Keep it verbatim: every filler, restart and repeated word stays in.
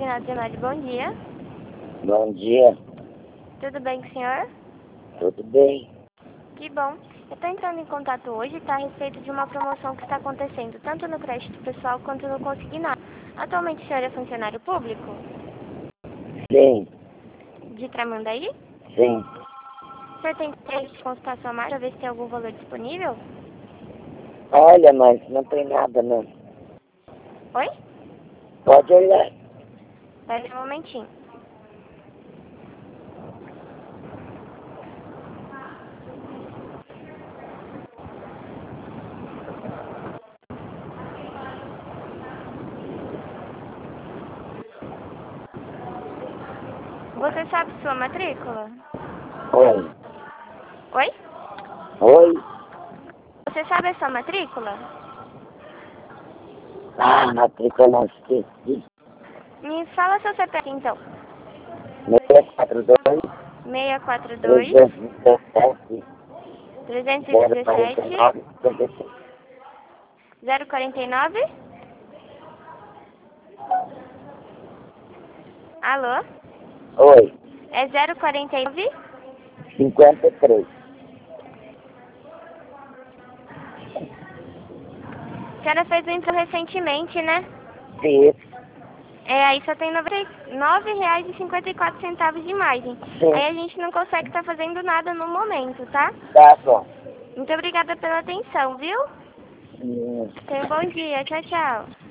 Aguinaldo Gemelli, bom dia. Bom dia, Tudo bem com o senhor? tudo bem? Que bom. Eu estou entrando em contato hoje, tá, a respeito de uma promoção que está acontecendo, tanto no crédito pessoal quanto no consignado. Atualmente o senhor é funcionário público? Sim, De Tramandaí? sim. O senhor tem interesse de consultar sua marca, ver se tem algum valor disponível? Olha, mas não tem nada não. Oi? Pode olhar. Espera um momentinho. Você sabe sua matrícula? Oi, Oi? oi. Você sabe a sua matrícula? Ah, matrícula não esqueci. Me fala seu C P F então. seis quatro dois, seis quatro dois, trezentos e dezessete, trezentos e zero quarenta e dezessete, nove, cinquenta e seis. zero quarenta e nove. Alô? Oi, É zero quarenta e nove? cinquenta e três. A senhora fez o intro recentemente, né? Sim, É, aí só tem noventa e nove reais e cinquenta e quatro centavos de imagem. Aí sim. a gente não consegue estar fazendo nada no momento, tá? Tá bom. Muito obrigada pela atenção, viu? Hum. Tenha um bom dia. Tchau, tchau.